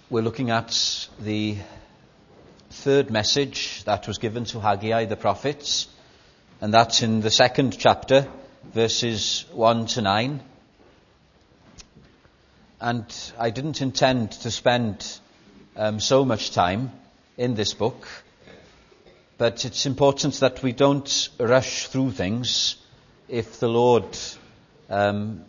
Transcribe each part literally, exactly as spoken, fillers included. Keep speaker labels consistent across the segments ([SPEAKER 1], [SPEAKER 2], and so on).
[SPEAKER 1] We're looking at the third message that was given to Haggai the prophet, and that's in the second chapter, verses one to nine. And I didn't intend to spend um, so much time in this book, but it's important that we don't rush through things if the Lord um,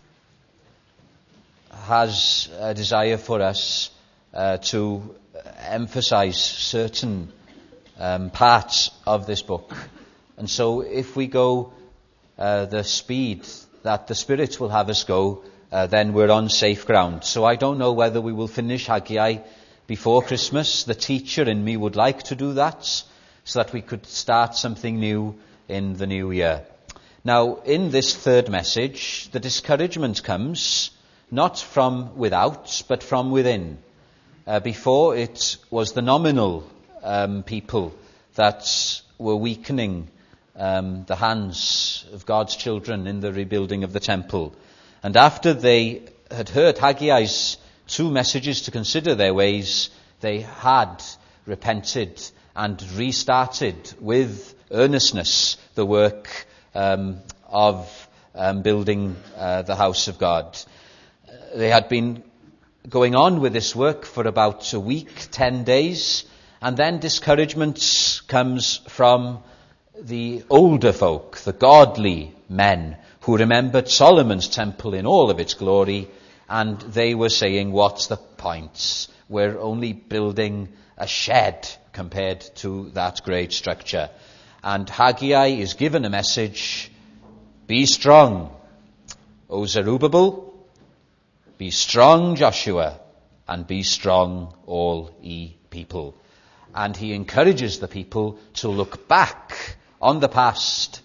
[SPEAKER 1] has a desire for us uh, to emphasize certain um, parts of this book. And so if we go uh, the speed that the Spirit will have us go, uh, then we're on safe ground. So I don't know whether we will finish Haggai before Christmas. The teacher in me would like to do that, so that we could start something new in the new year. Now, in this third message, the discouragement comes not from without, but from within. Uh, before, it was the nominal um, people that were weakening um, the hands of God's children in the rebuilding of the temple. And after they had heard Haggai's two messages to consider their ways, they had repented and restarted with earnestness the work um, of um, building uh, the house of God. They had been going on with this work for about a week, ten days, and then discouragement comes from the older folk, the godly men, who remembered Solomon's temple in all of its glory, and they were saying, what's the point? We're only building a shed compared to that great structure. And Haggai is given a message: be strong, O Zerubbabel, be strong, Joshua, and be strong, all ye people. And he encourages the people to look back on the past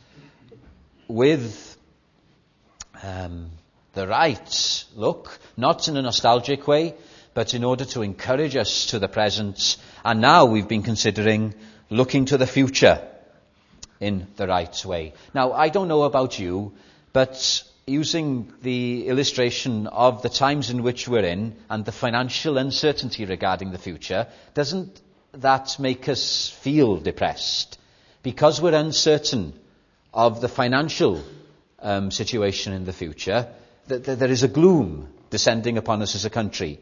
[SPEAKER 1] with um, the right look, not in a nostalgic way, but in order to encourage us to the present. And now we've been considering looking to the future in the right way. Now, I don't know about you, but using the illustration of the times in which we're in and the financial uncertainty regarding the future, doesn't that make us feel depressed? Because we're uncertain of the financial um, situation in the future, th- th- there is a gloom descending upon us as a country.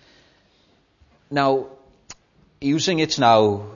[SPEAKER 1] Now, using it now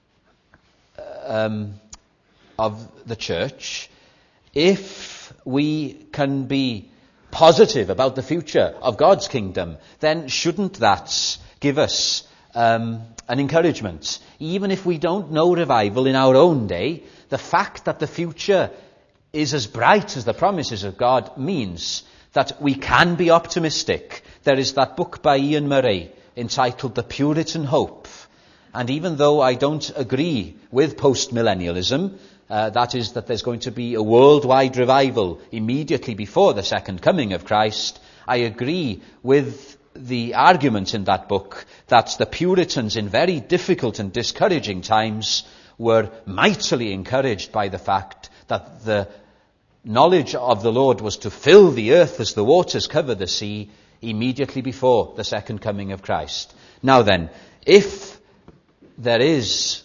[SPEAKER 1] um, of the church, if we can be positive about the future of God's kingdom, then shouldn't that give us um, an encouragement? Even if we don't know revival in our own day, the fact that the future is as bright as the promises of God means that we can be optimistic. There is that book by Ian Murray entitled The Puritan Hope. And even though I don't agree with post-millennialism, Uh, that is, that there's going to be a worldwide revival immediately before the second coming of Christ, I agree with the argument in that book that the Puritans in very difficult and discouraging times were mightily encouraged by the fact that the knowledge of the Lord was to fill the earth as the waters cover the sea immediately before the second coming of Christ. Now then, if there is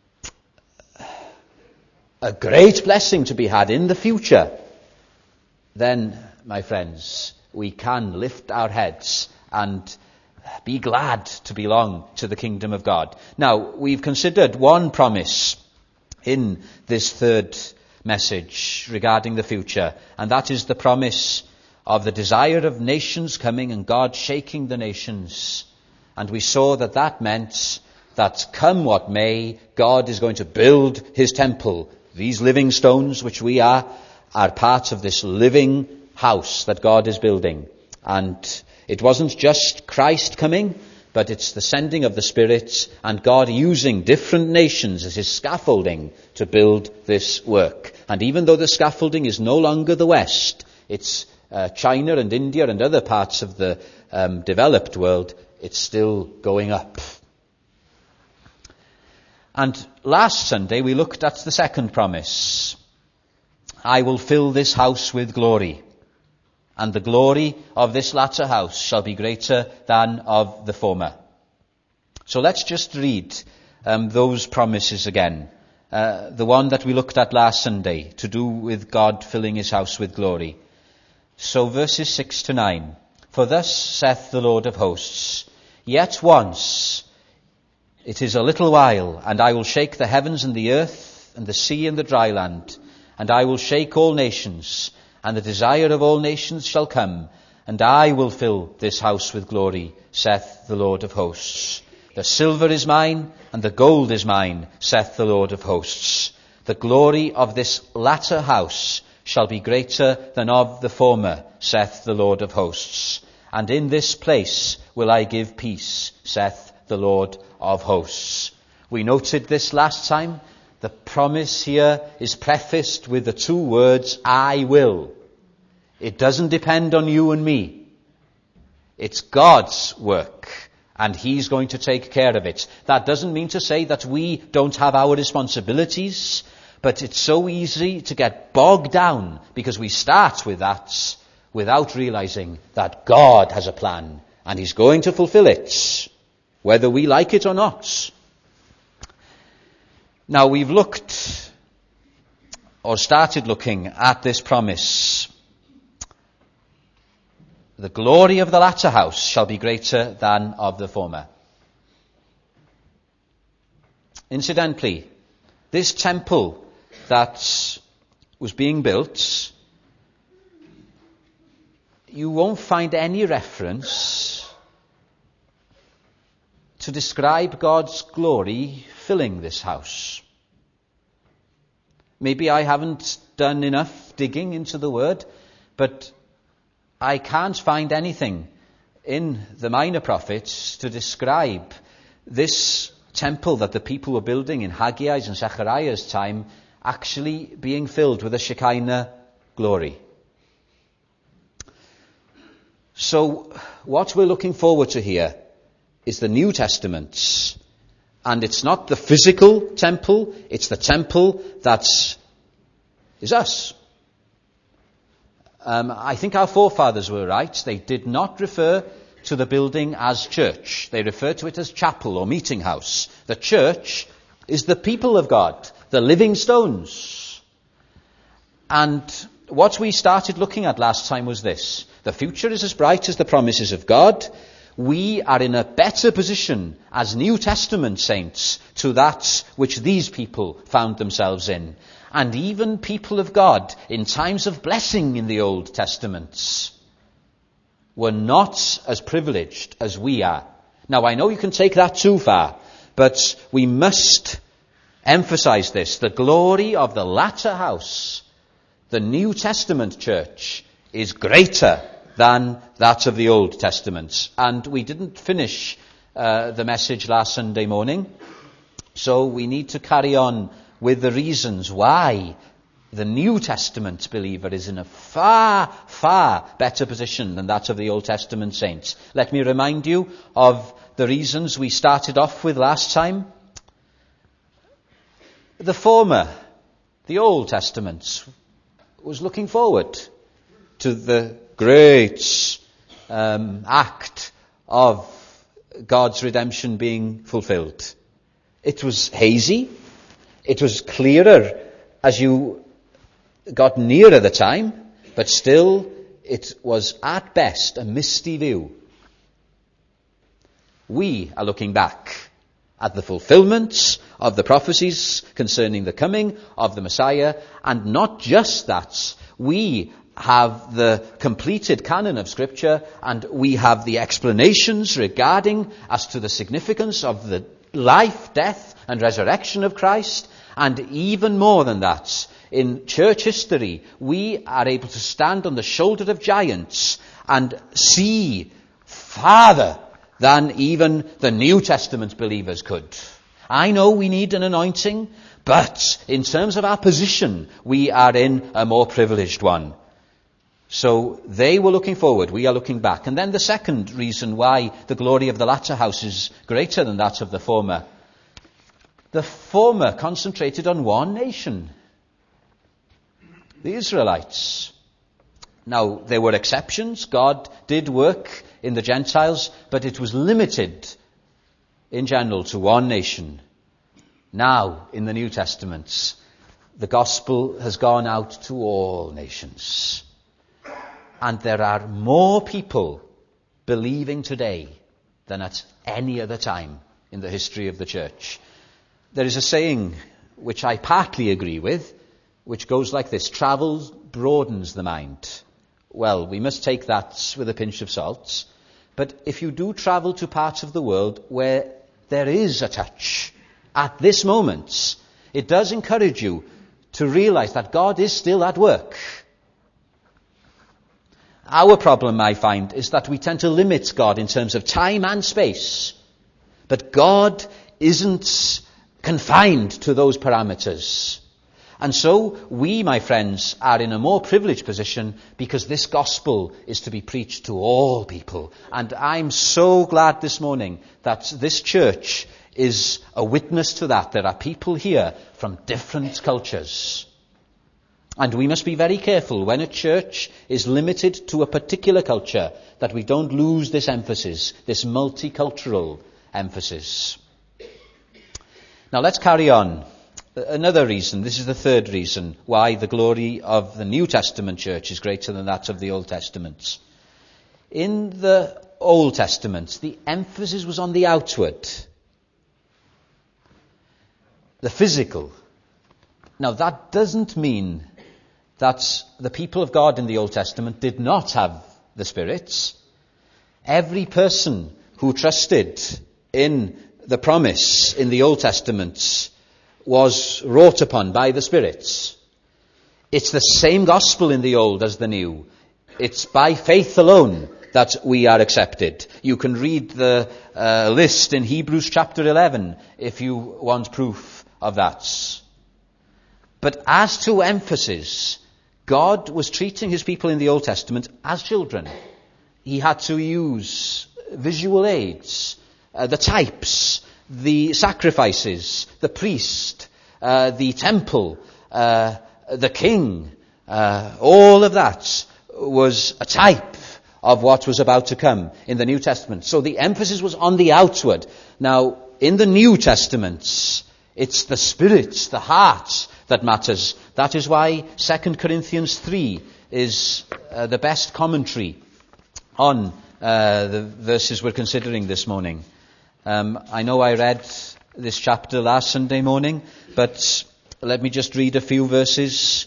[SPEAKER 1] a great blessing to be had in the future, then, my friends, we can lift our heads and be glad to belong to the kingdom of God. Now, we've considered one promise in this third message regarding the future, and that is the promise of the desire of nations coming and God shaking the nations. And we saw that that meant that come what may, God is going to build his temple. These living stones, which we are, are part of this living house that God is building. And it wasn't just Christ coming, but it's the sending of the Spirit and God using different nations as his scaffolding to build this work. And even though the scaffolding is no longer the West, it's uh, China and India and other parts of the um, developed world, it's still going up. And last Sunday we looked at the second promise. I will fill this house with glory, and the glory of this latter house shall be greater than of the former. So let's just read um, those promises again. Uh, the one that we looked at last Sunday, to do with God filling his house with glory. So verses six to nine. For thus saith the Lord of hosts, yet once, it is a little while, and I will shake the heavens and the earth, and the sea and the dry land, and I will shake all nations, and the desire of all nations shall come, and I will fill this house with glory, saith the Lord of hosts. The silver is mine, and the gold is mine, saith the Lord of hosts. The glory of this latter house shall be greater than of the former, saith the Lord of hosts. And in this place will I give peace, saith the Lord of hosts. We noted this last time. The promise here is prefaced with the two words, I will. It doesn't depend on you and me. It's God's work, and he's going to take care of it. That doesn't mean to say that we don't have our responsibilities, but it's so easy to get bogged down because we start with that without realizing that God has a plan, and he's going to fulfill it, whether we like it or not. Now, we've looked, or started looking at this promise. The glory of the latter house shall be greater than of the former. Incidentally, this temple that was being built, you won't find any reference to describe God's glory filling this house. Maybe I haven't done enough digging into the word, but I can't find anything in the minor prophets to describe this temple that the people were building in Haggai's and Zechariah's time actually being filled with a Shekinah glory. So what we're looking forward to here is the New Testament. And it's not the physical temple, it's the temple that is us. Um, I think our forefathers were right. They did not refer to the building as church. They referred to it as chapel or meeting house. The church is the people of God, the living stones. And what we started looking at last time was this. The future is as bright as the promises of God. We are in a better position as New Testament saints to that which these people found themselves in. And even people of God in times of blessing in the Old Testaments were not as privileged as we are. Now, I know you can take that too far, but we must emphasize this. The glory of the latter house, the New Testament church, is greater than that of the Old Testament. And we didn't finish uh, the message last Sunday morning, so we need to carry on with the reasons why the New Testament believer is in a far, far better position than that of the Old Testament saints. Let me remind you of the reasons we started off with last time. The former, the Old Testament, was looking forward to the great um, act of God's redemption being fulfilled. It was hazy. It was clearer as you got nearer the time, but still it was at best a misty view. We are looking back at the fulfillment of the prophecies concerning the coming of the Messiah, and not just that. We have the completed canon of Scripture, and we have the explanations regarding as to the significance of the life, death, and resurrection of Christ. And even more than that, in church history, we are able to stand on the shoulder of giants and see farther than even the New Testament believers could. I know we need an anointing, but in terms of our position, we are in a more privileged one. So they were looking forward, we are looking back. And then the second reason why the glory of the latter house is greater than that of the former. The former concentrated on one nation, the Israelites. Now, there were exceptions. God did work in the Gentiles, but it was limited in general to one nation. Now, in the New Testament, the gospel has gone out to all nations. And there are more people believing today than at any other time in the history of the church. There is a saying which I partly agree with, which goes like this: travel broadens the mind. Well, we must take that with a pinch of salt. But if you do travel to parts of the world where there is a touch at this moment, it does encourage you to realize that God is still at work. Our problem, I find, is that we tend to limit God in terms of time and space. But God isn't confined to those parameters. And so we, my friends, are in a more privileged position because this gospel is to be preached to all people. And I'm so glad this morning that this church is a witness to that. There are people here from different cultures. And we must be very careful when a church is limited to a particular culture that we don't lose this emphasis, this multicultural emphasis. Now let's carry on. Another reason, this is the third reason, why the glory of the New Testament church is greater than that of the Old Testament. In the Old Testament, the emphasis was on the outward, the physical. Now that doesn't mean that the people of God in the Old Testament did not have the Spirit. Every person who trusted in the promise in the Old Testament was wrought upon by the Spirit. It's the same gospel in the Old as the New. It's by faith alone that we are accepted. You can read the uh, list in Hebrews chapter eleven if you want proof of that. But as to emphasis, God was treating his people in the Old Testament as children. He had to use visual aids, uh, the types, the sacrifices, the priest, uh, the temple, uh, the king, uh, all of that was a type of what was about to come in the New Testament. So the emphasis was on the outward. Now, in the New Testament, it's the spirit, the heart that matters. That is why Second Corinthians three is uh, the best commentary on uh, the verses we're considering this morning. Um, I know I read this chapter last Sunday morning, but let me just read a few verses.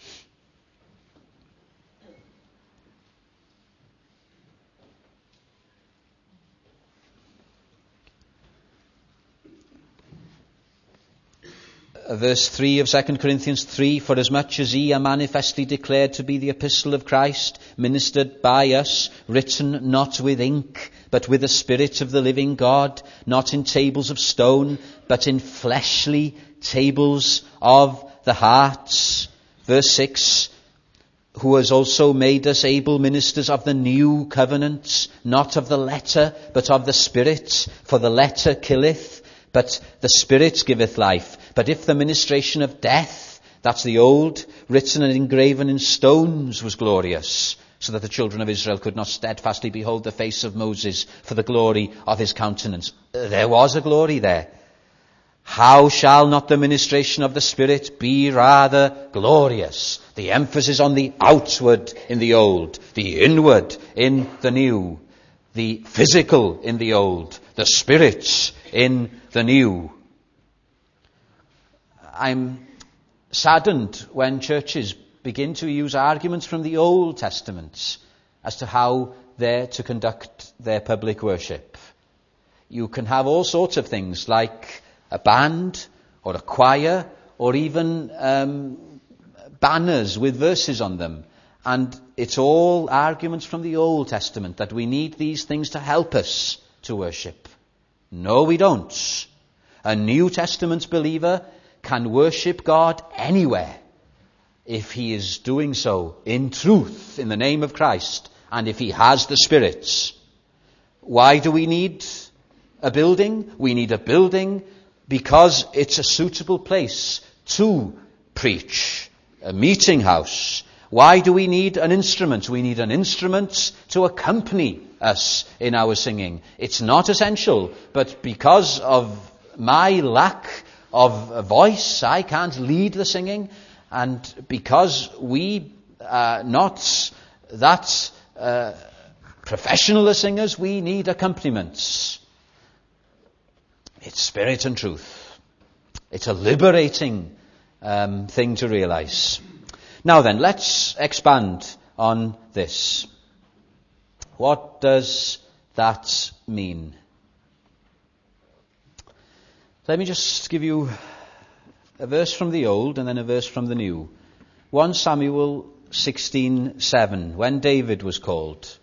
[SPEAKER 1] Verse three of Second Corinthians three, for as much as ye are manifestly declared to be the epistle of Christ, ministered by us, written not with ink, but with the Spirit of the living God, not in tables of stone, but in fleshly tables of the heart. Verse six, who has also made us able ministers of the new covenant, not of the letter, but of the Spirit. For the letter killeth, but the Spirit giveth life. But if the ministration of death, that's the old, written and engraven in stones, was glorious, so that the children of Israel could not steadfastly behold the face of Moses for the glory of his countenance. There was a glory there. How shall not the ministration of the Spirit be rather glorious? The emphasis on the outward in the old, the inward in the new, the physical in the old, the Spirit in the new. I'm saddened when churches begin to use arguments from the Old Testament as to how they're to conduct their public worship. You can have all sorts of things like a band or a choir or even um, banners with verses on them. And it's all arguments from the Old Testament that we need these things to help us to worship. No, we don't. A New Testament believer can worship God anywhere if he is doing so in truth, in the name of Christ, and if he has the Spirit. Why do we need a building? We need a building because it's a suitable place to preach, a meeting house. Why do we need an instrument? We need an instrument to accompany us in our singing. It's not essential, but because of my lack of a voice, I can't lead the singing, and because we are not that uh, professional as singers, we need accompaniments. It's spirit and truth. It's a liberating um, thing to realize. Now then, let's expand on this. What does that mean? Let me just give you a verse from the Old and then a verse from the New. First Samuel sixteen seven, when David was called.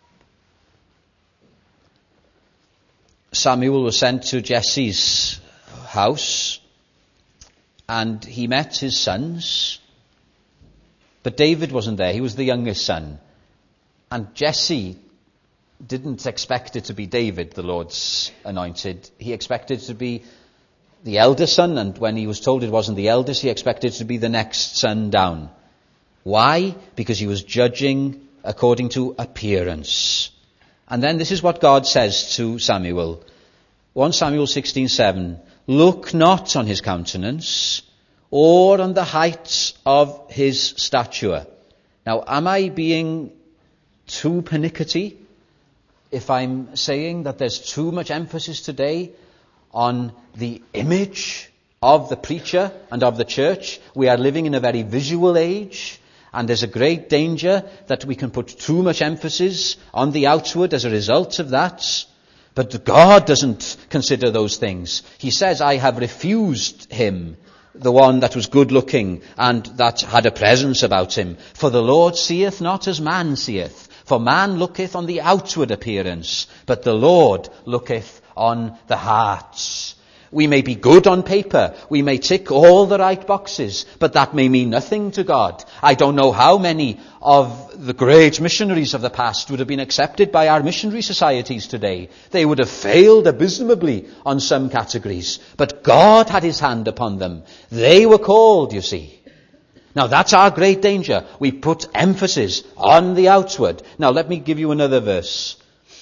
[SPEAKER 1] Samuel was sent to Jesse's house, and he met his sons, but David wasn't there. He was the youngest son. And Jesse didn't expect it to be David, the Lord's anointed. He expected it to be the eldest son, and when he was told it wasn't the eldest, he expected it to be the next son down. Why? Because he was judging according to appearance. And then this is what God says to Samuel. First Samuel sixteen seven, look not on his countenance, or on the height of his stature. Now, am I being too pernickety if I'm saying that there's too much emphasis today on the image of the preacher and of the church? We are living in a very visual age, and there's a great danger that we can put too much emphasis on the outward as a result of that. But God doesn't consider those things. He says, I have refused him, the one that was good looking and that had a presence about him. For the Lord seeth not as man seeth. For man looketh on the outward appearance, but the Lord looketh on the heart. We may be good on paper, we may tick all the right boxes, but that may mean nothing to God. I don't know how many of the great missionaries of the past would have been accepted by our missionary societies today. They would have failed abysmally on some categories, but God had his hand upon them. They were called, you see. Now that's our great danger. We put emphasis on the outward. Now let me give you another verse.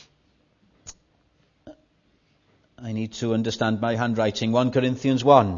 [SPEAKER 1] I need to understand my handwriting. First Corinthians one.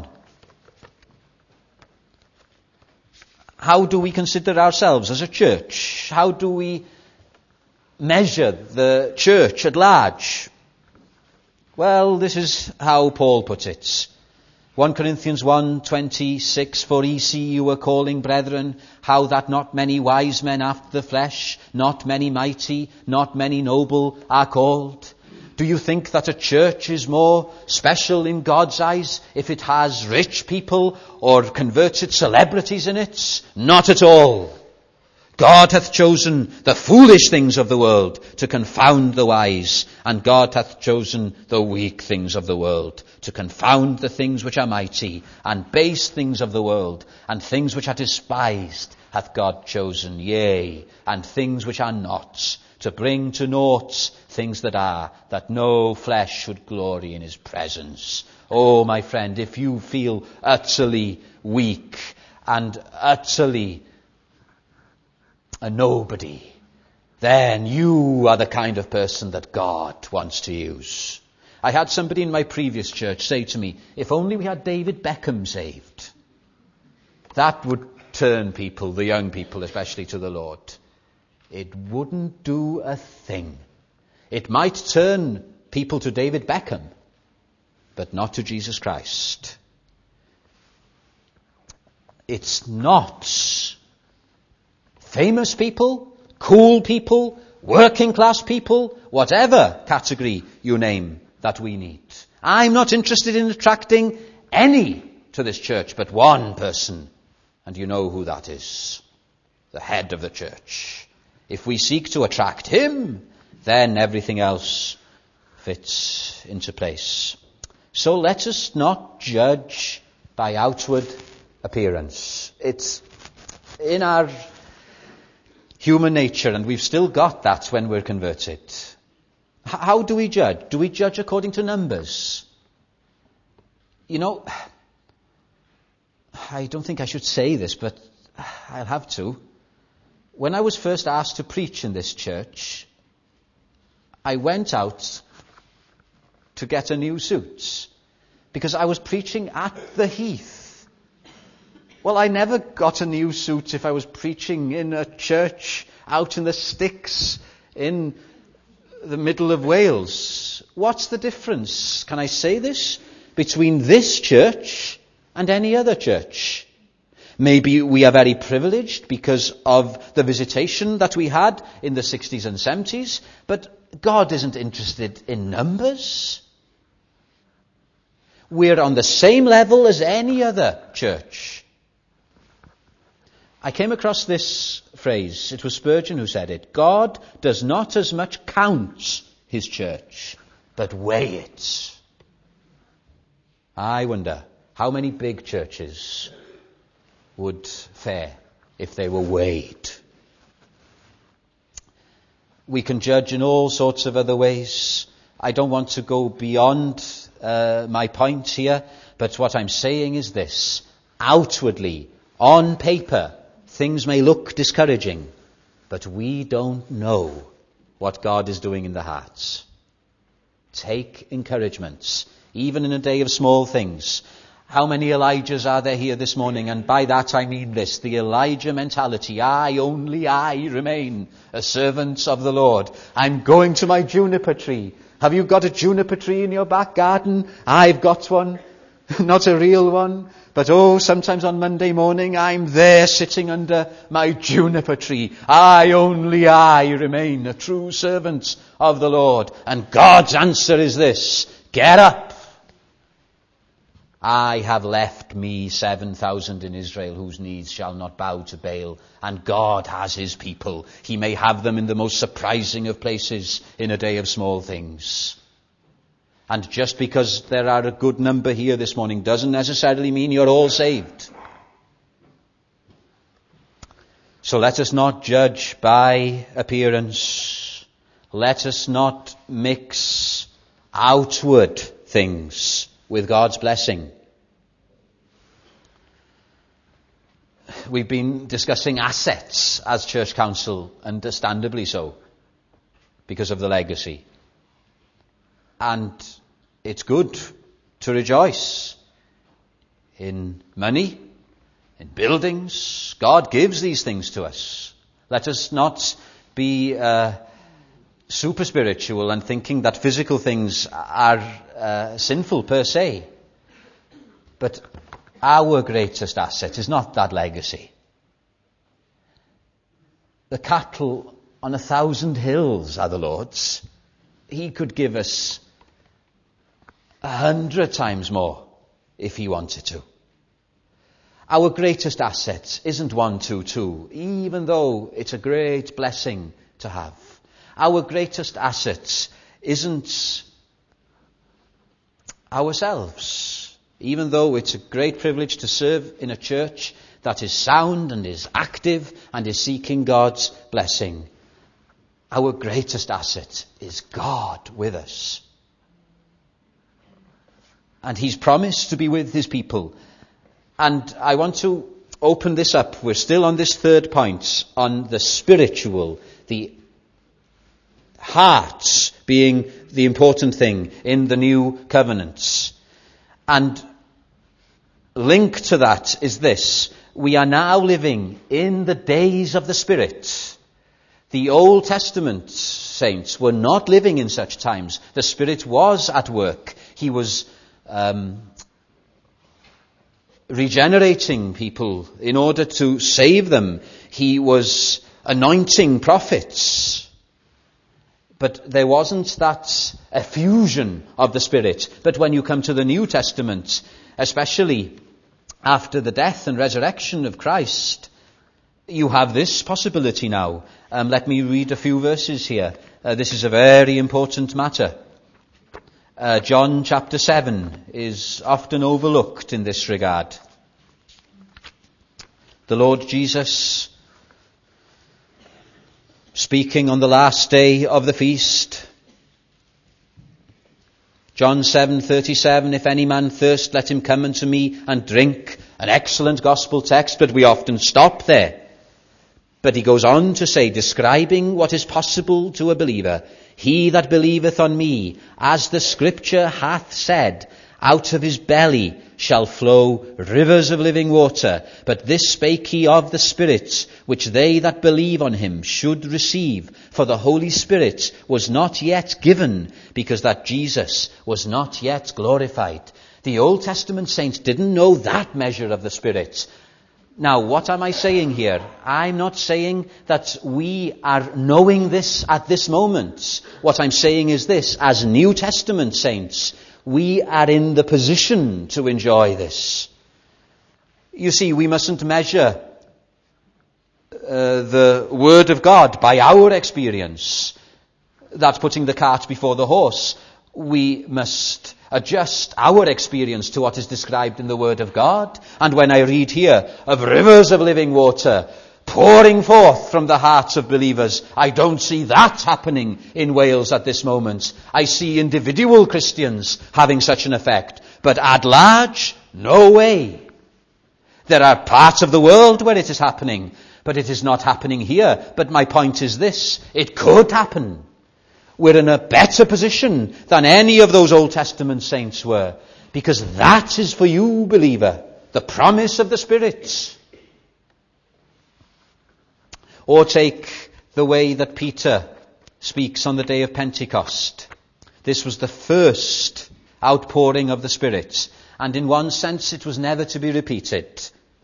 [SPEAKER 1] How do we consider ourselves as a church? How do we measure the church at large? Well, this is how Paul puts it. First Corinthians one twenty-six, for ye see you were calling, brethren, how that not many wise men after the flesh, not many mighty, not many noble are called. Do you think that a church is more special in God's eyes if it has rich people or converted celebrities in it? Not at all. God hath chosen the foolish things of the world to confound the wise, and God hath chosen the weak things of the world to confound the things which are mighty, and base things of the world, and things which are despised hath God chosen, yea, and things which are not, to bring to naught things that are, that no flesh should glory in his presence. Oh, my friend, if you feel utterly weak and utterly a nobody, then you are the kind of person that God wants to use. I had somebody in my previous church say to me, if only we had David Beckham saved, that would turn people, the young people especially, to the Lord. It wouldn't do a thing. It might turn people to David Beckham, but not to Jesus Christ. It's not famous people, cool people, working class people, whatever category you name, that we need. I'm not interested in attracting any to this church, but one person, and you know who that is, the head of the church. If we seek to attract him, then everything else fits into place. So let us not judge by outward appearance. It's in our human nature, and we've still got that when we're converted. How do we judge? Do we judge according to numbers? You know, I don't think I should say this, but I'll have to. When I was first asked to preach in this church, I went out to get a new suit because I was preaching at the Heath. Well, I never got a new suit if I was preaching in a church out in the sticks in the middle of Wales. What's the difference, can I say this, between this church and any other church? Maybe we are very privileged because of the visitation that we had in the sixties and seventies, but God isn't interested in numbers. We're on the same level as any other church. I came across this phrase. It was Spurgeon who said it. God does not as much count his church, but weigh it. I wonder how many big churches would fare if they were weighed. We can judge in all sorts of other ways. I don't want to go beyond uh, my point here, but what I'm saying is this. Outwardly, on paper, things may look discouraging, but we don't know what God is doing in the hearts. Take encouragements, even in a day of small things. How many Elijahs are there here this morning? And by that I mean this, the Elijah mentality. I, only I remain a servant of the Lord. I'm going to my juniper tree. Have you got a juniper tree in your back garden? I've got one. Not a real one. But oh, sometimes on Monday morning I'm there sitting under my juniper tree. I, only I remain a true servant of the Lord. And God's answer is this. Get up. I have left me seven thousand in Israel whose knees shall not bow to Baal. And God has his people. He may have them in the most surprising of places in a day of small things. And just because there are a good number here this morning doesn't necessarily mean you're all saved. So let us not judge by appearance. Let us not mix outward things with God's blessing. We've been discussing assets as church council, understandably so, because of the legacy. And it's good to rejoice in money, in buildings. God gives these things to us. Let us not be uh, super spiritual and thinking that physical things are uh, sinful per se. But our greatest asset is not that legacy. The cattle on a thousand hills are the Lord's. He could give us a hundred times more if he wanted to. Our greatest asset isn't one two two, even though it's a great blessing to have. Our greatest asset isn't ourselves, even though it's a great privilege to serve in a church that is sound and is active and is seeking God's blessing. Our greatest asset is God with us. And he's promised to be with his people. And I want to open this up. We're still on this third point, on the spiritual, the heart being the important thing in the new covenants. And linked to that is this. We are now living in the days of the Spirit. The Old Testament saints were not living in such times. The Spirit was at work. He was um, regenerating people in order to save them. He was anointing prophets. But there wasn't that effusion of the Spirit. But when you come to the New Testament, especially after the death and resurrection of Christ, you have this possibility now. Um, let me read a few verses here. Uh, this is a very important matter. Uh, John chapter seven is often overlooked in this regard. The Lord Jesus, speaking on the last day of the feast, John seven thirty-seven, if any man thirst, let him come unto me and drink. An excellent gospel text, but we often stop there. But he goes on to say, describing what is possible to a believer, He that believeth on me, as the scripture hath said, out of his belly shall flow rivers of living water. But this spake he of the Spirit, which they that believe on him should receive. For the Holy Spirit was not yet given, because that Jesus was not yet glorified. The Old Testament saints didn't know that measure of the Spirit. Now, what am I saying here? I'm not saying that we are knowing this at this moment. What I'm saying is this: as New Testament saints, we are in the position to enjoy this. You see, we mustn't measure uh, the Word of God by our experience. That's putting the cart before the horse. We must adjust our experience to what is described in the Word of God. And when I read here of rivers of living water pouring forth from the hearts of believers, I don't see that happening in Wales at this moment. I see individual Christians having such an effect. But at large, no way. There are parts of the world where it is happening, but it is not happening here. But my point is this: it could happen. We're in a better position than any of those Old Testament saints were, because that is for you, believer, the promise of the Spirit. Or take the way that Peter speaks on the day of Pentecost. This was the first outpouring of the Spirit, and in one sense it was never to be repeated.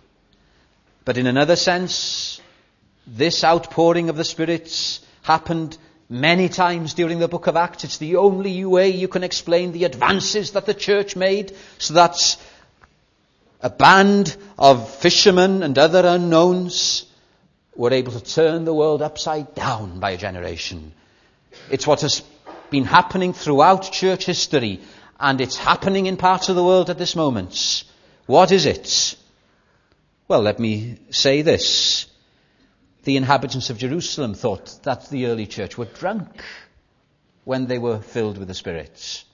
[SPEAKER 1] But in another sense, this outpouring of the Spirit happened many times during the book of Acts. It's the only way you can explain the advances that the church made, so that a band of fishermen and other unknowns were able to turn the world upside down by a generation. It's what has been happening throughout church history, and it's happening in parts of the world at this moment. What is it? Well, let me say this. The inhabitants of Jerusalem thought that the early church were drunk when they were filled with the Spirit.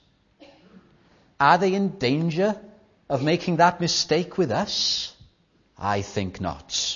[SPEAKER 1] Are they in danger of making that mistake with us? I think not.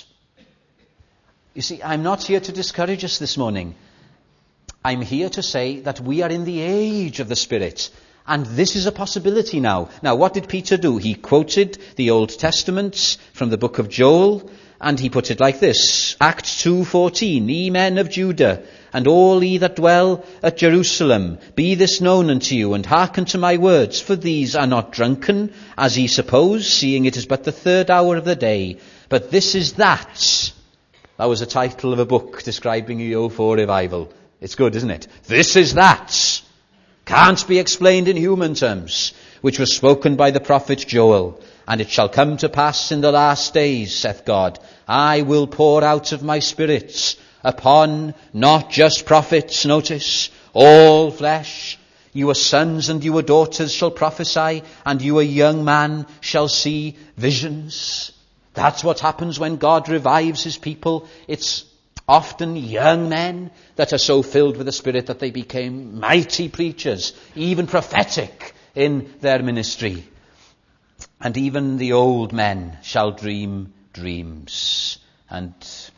[SPEAKER 1] You see, I'm not here to discourage us this morning. I'm here to say that we are in the age of the Spirit, and this is a possibility now. Now, what did Peter do? He quoted the Old Testament from the book of Joel, and he put it like this: Acts two fourteen, Ye men of Judah, and all ye that dwell at Jerusalem, be this known unto you, and hearken to my words, for these are not drunken, as ye suppose, seeing it is but the third hour of the day. But this is that. That was the title of a book describing the O four revival. It's good, isn't it? This is that. Can't be explained in human terms, which was spoken by the prophet Joel. And it shall come to pass in the last days, saith God, I will pour out of my Spirit upon not just prophets, notice, all flesh. Your sons and your daughters shall prophesy, and your young man shall see visions. That's what happens when God revives his people. It's often young men that are so filled with the Spirit that they became mighty preachers, even prophetic in their ministry. And even the old men shall dream dreams. And,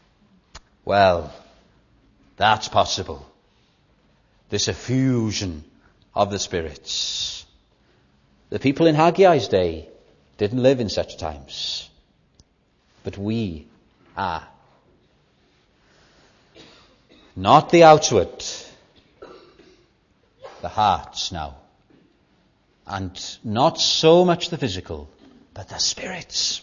[SPEAKER 1] well, that's possible. This effusion of the spirits. The people in Haggai's day didn't live in such times. But we are. Not the outward, the hearts now. And not so much the physical, but the spirits.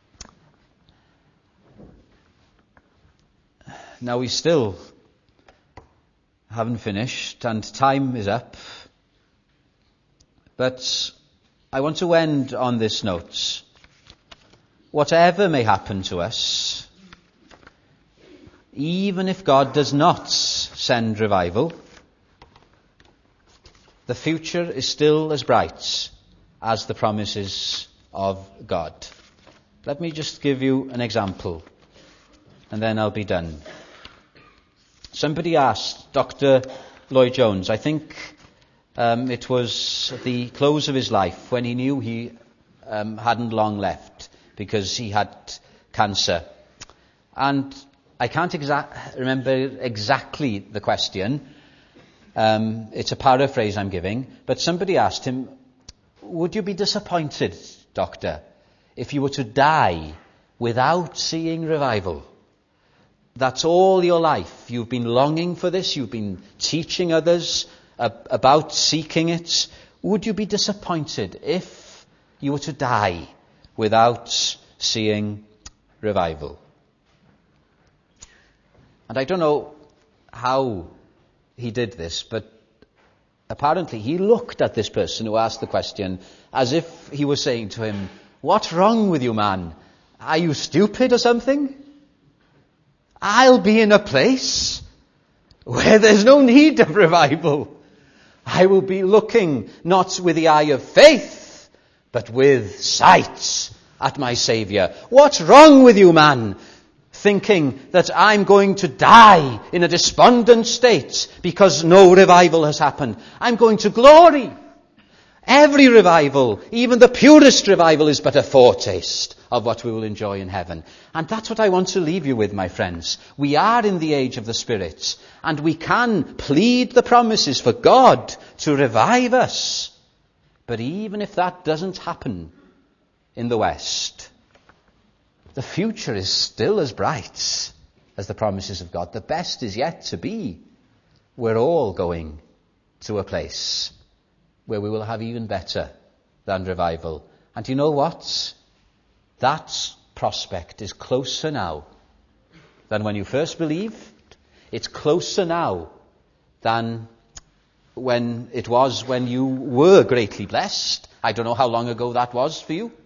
[SPEAKER 1] Now we still haven't finished, and time is up. But I want to end on this note. Whatever may happen to us, even if God does not send revival, the future is still as bright as the promises of God. Let me just give you an example, and then I'll be done. Somebody asked Doctor Lloyd-Jones, I think um, it was at the close of his life, when he knew he um, hadn't long left because he had cancer. And I can't exa- remember exactly the question, Um, it's a paraphrase I'm giving, but somebody asked him, would you be disappointed, Doctor, if you were to die without seeing revival? That's all your life. You've been longing for this. You've been teaching others ab- about seeking it. Would you be disappointed if you were to die without seeing revival? And I don't know how he did this, but apparently he looked at this person who asked the question as if he was saying to him, what's wrong with you, man? Are you stupid or something? I'll be in a place where there's no need of revival. I will be looking not with the eye of faith, but with sight at my Saviour. What's wrong with you, man? Thinking that I'm going to die in a despondent state because no revival has happened. I'm going to glory. Every revival, even the purest revival, is but a foretaste of what we will enjoy in heaven. And that's what I want to leave you with, my friends. We are in the age of the Spirit, and we can plead the promises for God to revive us. But even if that doesn't happen in the West, the future is still as bright as the promises of God. The best is yet to be. We're all going to a place where we will have even better than revival. And you know what? That prospect is closer now than when you first believed. It's closer now than when it was when you were greatly blessed. I don't know how long ago that was for you.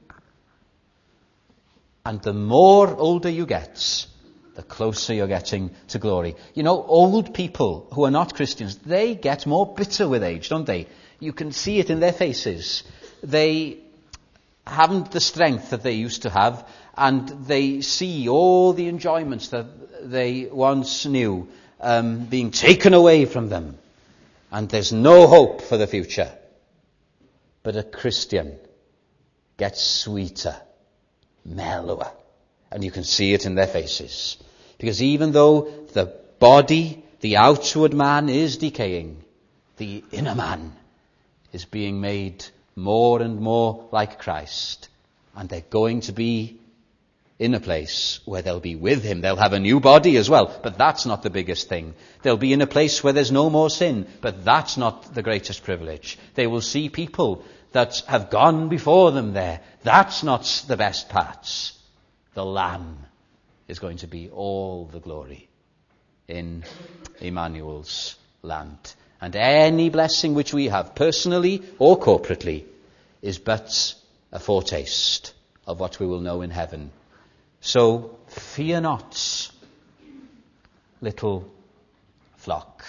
[SPEAKER 1] And the more older you get, the closer you're getting to glory. You know, old people who are not Christians, they get more bitter with age, don't they? You can see it in their faces. They haven't the strength that they used to have, and they see all the enjoyments that they once knew um, being taken away from them. And there's no hope for the future. But a Christian gets sweeter, mellower, and you can see it in their faces. Because even though the body, the outward man is decaying, the inner man is being made more and more like Christ. And they're going to be in a place where they'll be with him. They'll have a new body as well, but that's not the biggest thing. They'll be in a place where there's no more sin, but that's not the greatest privilege. They will see people that have gone before them there. That's not the best parts. The Lamb is going to be all the glory in Emmanuel's land. And any blessing which we have, personally or corporately, is but a foretaste of what we will know in heaven. So fear not, little flock.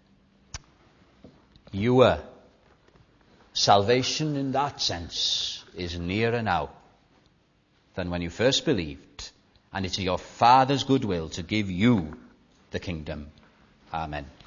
[SPEAKER 1] Your salvation in that sense is nearer now than when you first believed, and it's your Father's good will to give you the kingdom. Amen.